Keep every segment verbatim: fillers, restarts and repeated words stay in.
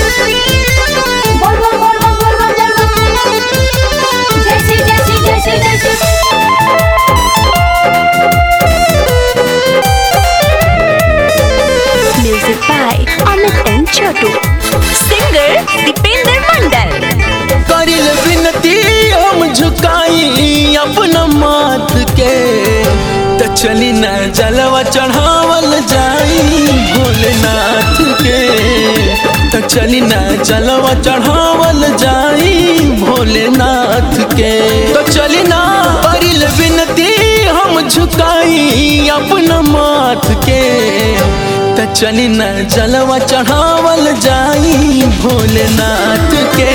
Music by Amit and Chotu. Singer Deepinder Mandal. करिल विनती हम झुकाई अपना माथ के, त चली न जलवा चढ़ावल जाई भोलेनाथ के। त चली न जलवा चढ़ावल जाई भोलेनाथ के। तो चली ना करिल विनती हम झुकाई अपना माथ के, त चली न जलवा चढ़ावल जाई भोलेनाथ के।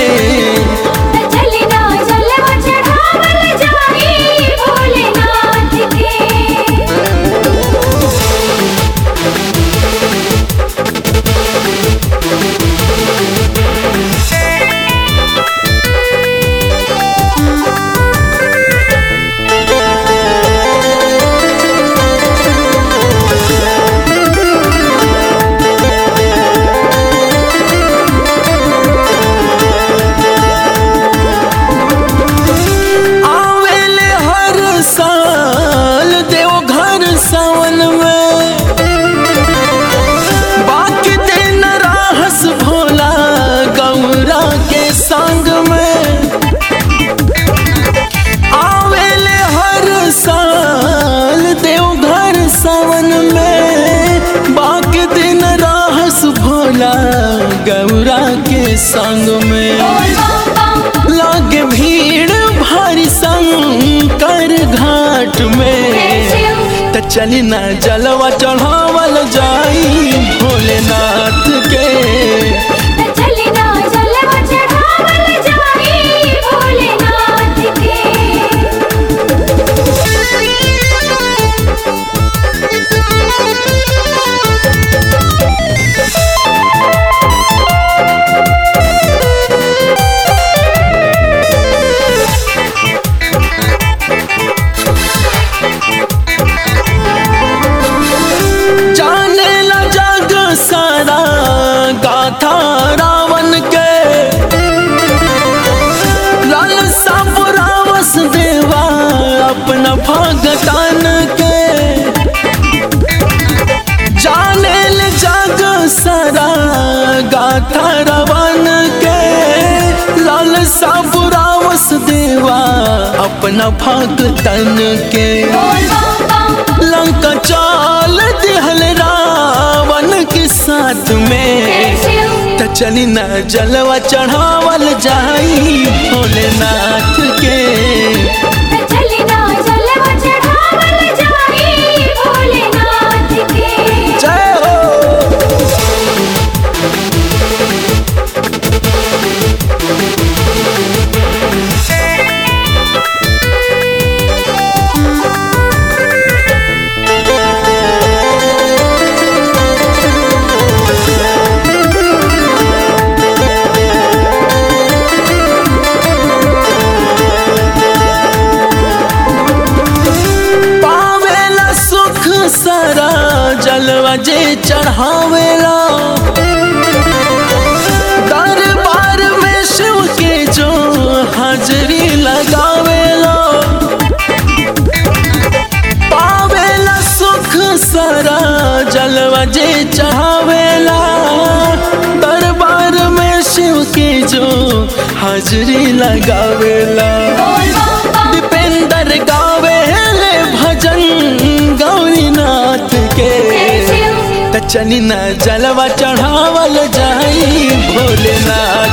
गौरा के संग में लागे भीड़ भारी शंकर घाट में। त चली ना जलवा चढ़ावल जाई भोलेनाथ के। रावण के लाल सापुरावस देवा अपना भगतान के। जाने ले जग सारा गाथा रावण के, लाल सापुरावस देवा अपना भगतान के। लंका चाल दिहल रावण के साथ में, त चली ना जलवा चढ़ावल जाई भोलेनाथ के। जय हो। जलवा जे चढ़ावेला दरबार में शिव के जो हाजरी लगावेला, पावेला सुख सारा जलवा जे चढ़ावेला। दरबार में शिव के जो हाजरी लगावेला। दीपेंद्र गावेले भजन गौरीनाथ के, त चली ना जलवा चढ़ावल जाई भोलेनाथ